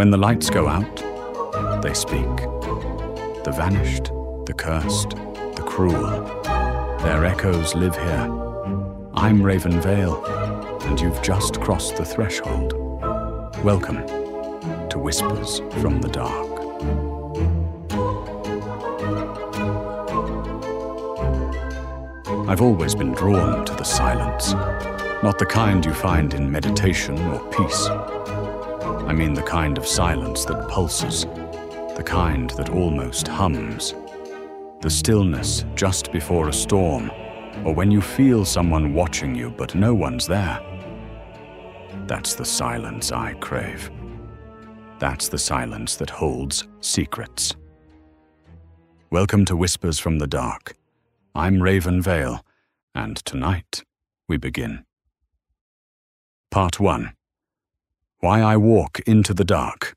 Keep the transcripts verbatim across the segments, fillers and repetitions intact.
When the lights go out, they speak. The vanished, the cursed, the cruel, their echoes live here. I'm Raven Vale, and you've just crossed the threshold. Welcome to Whispers from the Dark. I've always been drawn to the silence, not the kind you find in meditation or peace. I mean the kind of silence that pulses, the kind that almost hums. The stillness just before a storm, or when you feel someone watching you but no one's there. That's the silence I crave. That's the silence that holds secrets. Welcome to Whispers from the Dark. I'm Raven Vale, and tonight we begin. Part one. Why I Walk into the Dark.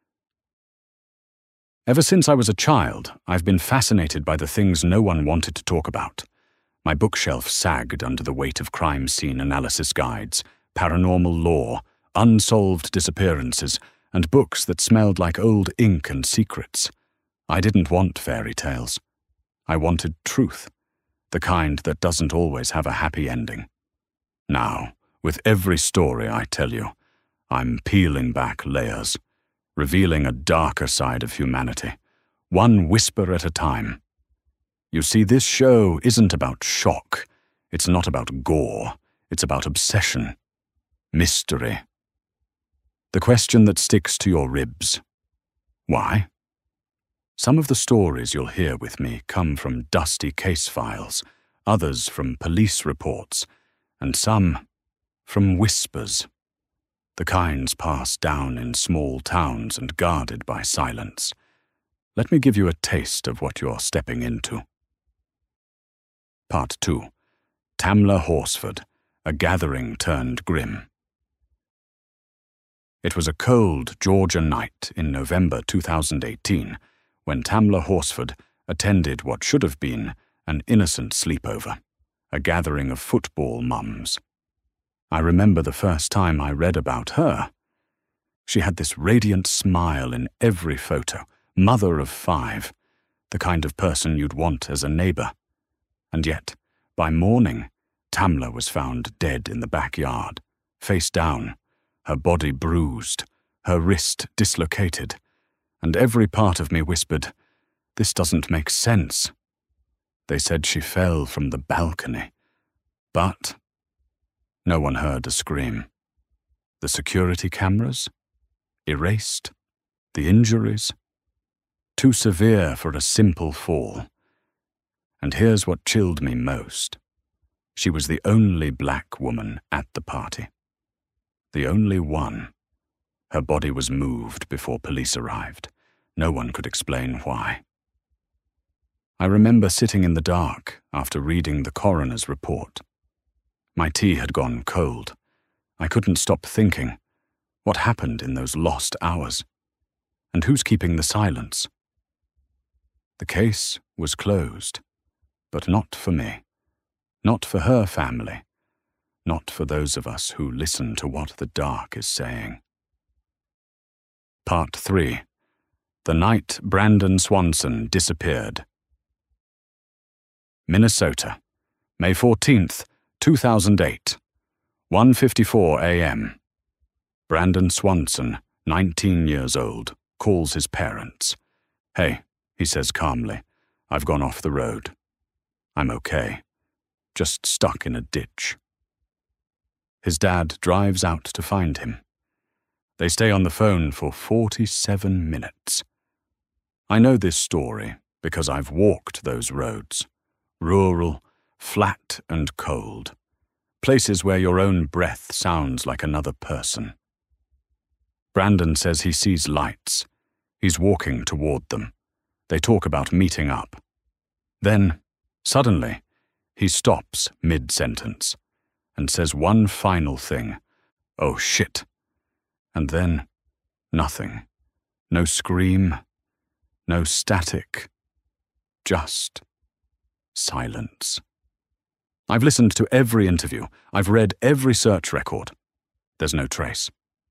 Ever since I was a child, I've been fascinated by the things no one wanted to talk about. My bookshelf sagged under the weight of crime scene analysis guides, paranormal lore, unsolved disappearances, and books that smelled like old ink and secrets. I didn't want fairy tales. I wanted truth, the kind that doesn't always have a happy ending. Now, with every story I tell you, I'm peeling back layers, revealing a darker side of humanity, one whisper at a time. You see, this show isn't about shock. It's not about gore. It's about obsession, mystery. The question that sticks to your ribs. Why? Some of the stories you'll hear with me come from dusty case files, others from police reports, and some from whispers. The kinds passed down in small towns and guarded by silence. Let me give you a taste of what you're stepping into. Part two. Tamla Horsford, a gathering turned grim. It was a cold Georgia night in November two thousand eighteen when Tamla Horsford attended what should have been an innocent sleepover, a gathering of football mums. I remember the first time I read about her. She had this radiant smile in every photo, mother of five, the kind of person you'd want as a neighbor. And yet, by morning, Tamla was found dead in the backyard, face down, her body bruised, her wrist dislocated, and every part of me whispered, "This doesn't make sense." They said she fell from the balcony, but no one heard a scream. The security cameras? Erased? The injuries? Too severe for a simple fall. And here's what chilled me most. She was the only black woman at the party. The only one. Her body was moved before police arrived. No one could explain why. I remember sitting in the dark after reading the coroner's report. My tea had gone cold. I couldn't stop thinking, what happened in those lost hours? And who's keeping the silence? The case was closed, but not for me, not for her family, not for those of us who listen to what the dark is saying. Part three. The night Brandon Swanson disappeared. Minnesota, May fourteenth, two thousand eight, one fifty-four a m Brandon Swanson, nineteen years old, calls his parents. "Hey," he says calmly, "I've gone off the road. I'm okay. Just stuck in a ditch." His dad drives out to find him. They stay on the phone for forty-seven minutes. I know this story because I've walked those roads. Rural, flat and cold. Places where your own breath sounds like another person. Brandon says he sees lights. He's walking toward them. They talk about meeting up. Then, suddenly, he stops mid-sentence and says one final thing. "Oh shit." And then, nothing. No scream, no static, just silence. I've listened to every interview. I've read every search record. There's no trace.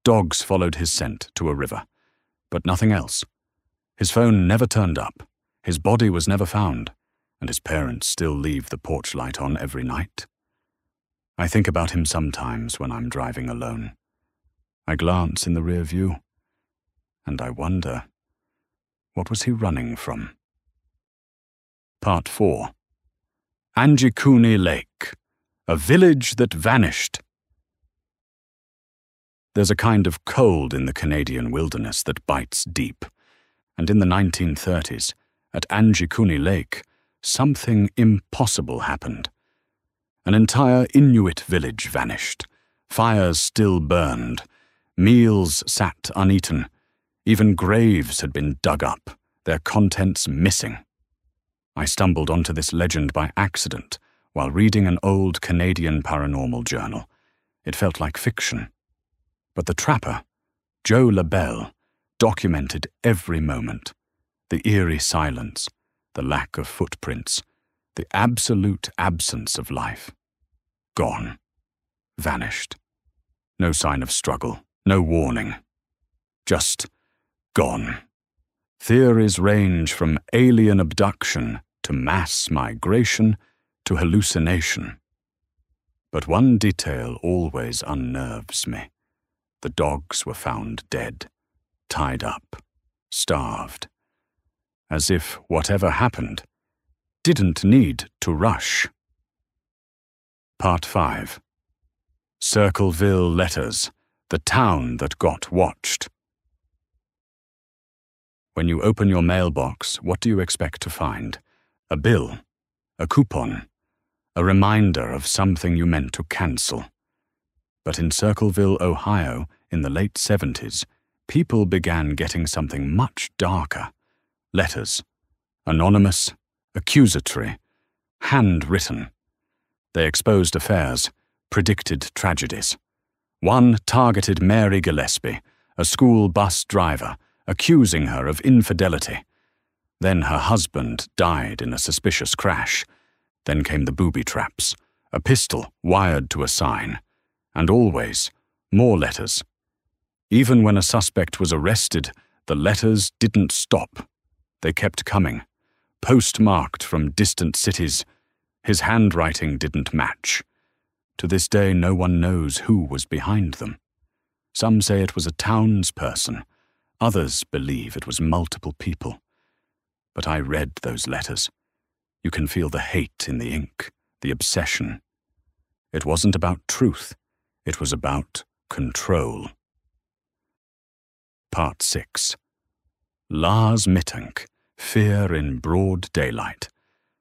Dogs followed his scent to a river, but nothing else. His phone never turned up, his body was never found, and his parents still leave the porch light on every night. I think about him sometimes when I'm driving alone. I glance in the rear view, and I wonder, what was he running from? Part four. Anjikuni Lake, a village that vanished. There's a kind of cold in the Canadian wilderness that bites deep, and in the nineteen thirties, at Anjikuni Lake, something impossible happened. An entire Inuit village vanished. Fires still burned. Meals sat uneaten. Even graves had been dug up, their contents missing. I stumbled onto this legend by accident while reading an old Canadian paranormal journal. It felt like fiction. But the trapper, Joe LaBelle, documented every moment. The eerie silence, the lack of footprints, the absolute absence of life. Gone. Vanished. No sign of struggle, no warning. Just gone. Theories range from alien abduction to mass migration to hallucination. But one detail always unnerves me. The dogs were found dead, tied up, starved. As if whatever happened didn't need to rush. Part five. Circleville Letters, the town that got watched. When you open your mailbox, what do you expect to find? A bill, a coupon, a reminder of something you meant to cancel. But in Circleville, Ohio, in the late seventies, people began getting something much darker. Letters. Anonymous, accusatory, handwritten. They exposed affairs, predicted tragedies. One targeted Mary Gillespie, a school bus driver, accusing her of infidelity. Then her husband died in a suspicious crash. Then came the booby traps, a pistol wired to a sign, and always more letters. Even when a suspect was arrested, the letters didn't stop. They kept coming, postmarked from distant cities. His handwriting didn't match. To this day, no one knows who was behind them. Some say it was a townsperson. Others believe it was multiple people. But I read those letters. You can feel the hate in the ink, the obsession. It wasn't about truth. It was about control. Part six. Lars Mittank, Fear in Broad Daylight.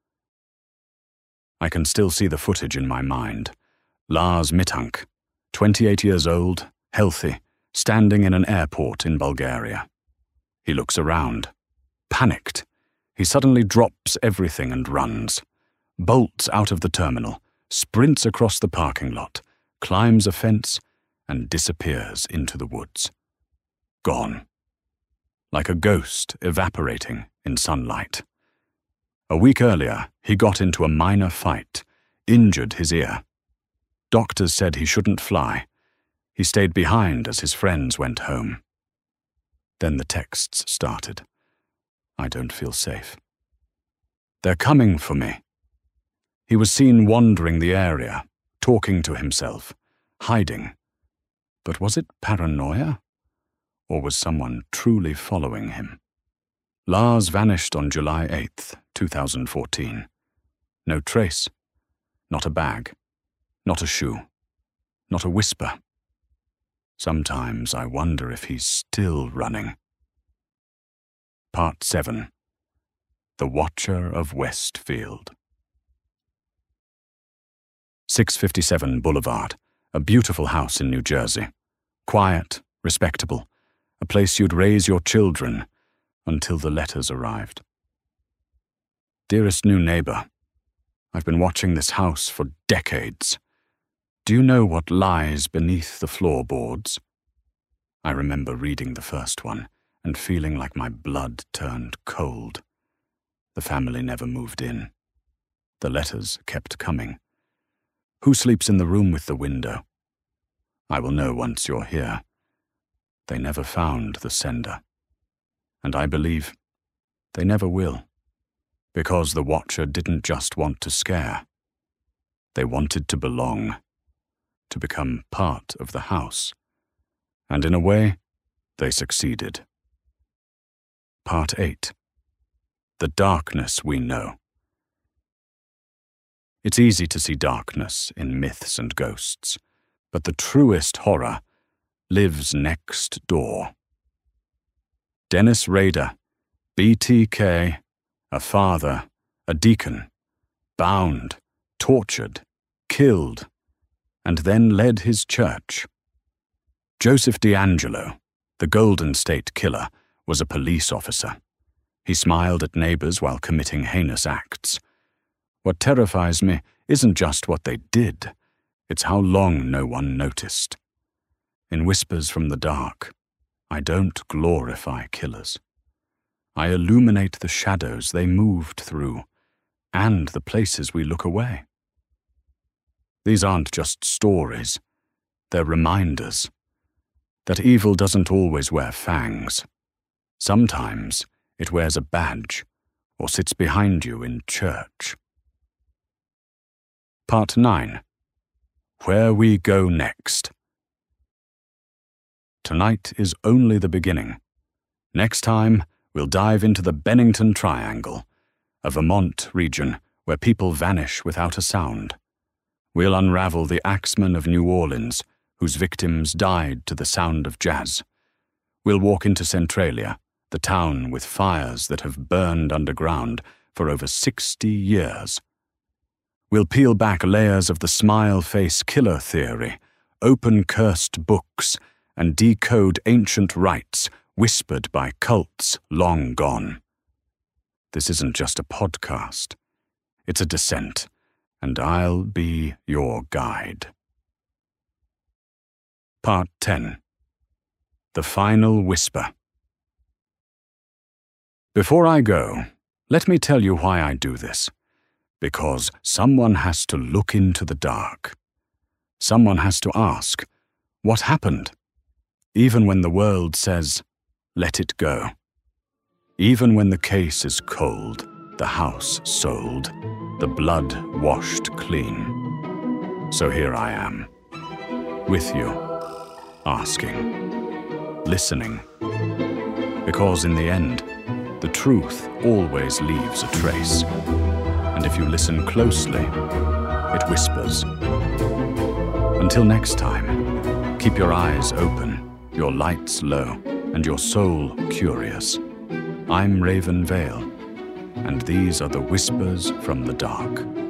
I can still see the footage in my mind. Lars Mittank, twenty-eight years old, healthy, standing in an airport in Bulgaria. He looks around. Panicked, he suddenly drops everything and runs. Bolts out of the terminal, sprints across the parking lot, climbs a fence, and disappears into the woods. Gone. Like a ghost evaporating in sunlight. A week earlier, he got into a minor fight, injured his ear. Doctors said he shouldn't fly. He stayed behind as his friends went home. Then the texts started. I don't feel safe. They're coming for me. He was seen wandering the area, talking to himself, hiding. But was it paranoia? Or was someone truly following him? Lars vanished on July eighth, two thousand fourteen. No trace. Not a bag. Not a shoe. Not a whisper. Sometimes I wonder if he's still running. Part seven. The Watcher of Westfield. six fifty-seven Boulevard, a beautiful house in New Jersey. Quiet, respectable, a place you'd raise your children until the letters arrived. Dearest new neighbor, I've been watching this house for decades. Do you know what lies beneath the floorboards? I remember reading the first one and feeling like my blood turned cold. The family never moved in. The letters kept coming. Who sleeps in the room with the window? I will know once you're here. they never found the sender. And I believe they never will, because the Watcher didn't just want to scare. They wanted to belong, to become part of the house. And in a way, they succeeded. Part eight. The darkness we know. It's easy to see darkness in myths and ghosts, but the truest horror lives next door. Dennis Rader, B T K, a father, a deacon, bound, tortured, killed, and then led his church. Joseph DeAngelo, the Golden State Killer, was a police officer. He smiled at neighbors while committing heinous acts. What terrifies me isn't just what they did, it's how long no one noticed. In Whispers from the Dark, I don't glorify killers. I illuminate the shadows they moved through, and the places we look away. These aren't just stories, they're reminders that evil doesn't always wear fangs. Sometimes it wears a badge or sits behind you in church. Part nine. Where we go next. Tonight is only the beginning. Next time, we'll dive into the Bennington Triangle, a Vermont region where people vanish without a sound. We'll unravel the axemen of New Orleans, whose victims died to the sound of jazz. We'll walk into Centralia, the town with fires that have burned underground for over sixty years. We'll peel back layers of the smile face killer theory, open cursed books, and decode ancient rites whispered by cults long gone. This isn't just a podcast. It's a descent, and I'll be your guide. Part ten. The Final Whisper. Before I go, let me tell you why I do this. Because someone has to look into the dark. Someone has to ask, what happened? Even when the world says, let it go. Even when the case is cold, the house sold, the blood washed clean. So here I am, with you, asking, listening. Because in the end, the truth always leaves a trace. And if you listen closely, it whispers. Until next time, keep your eyes open, your lights low, and your soul curious. I'm Raven Vale, and these are the Whispers from the Dark.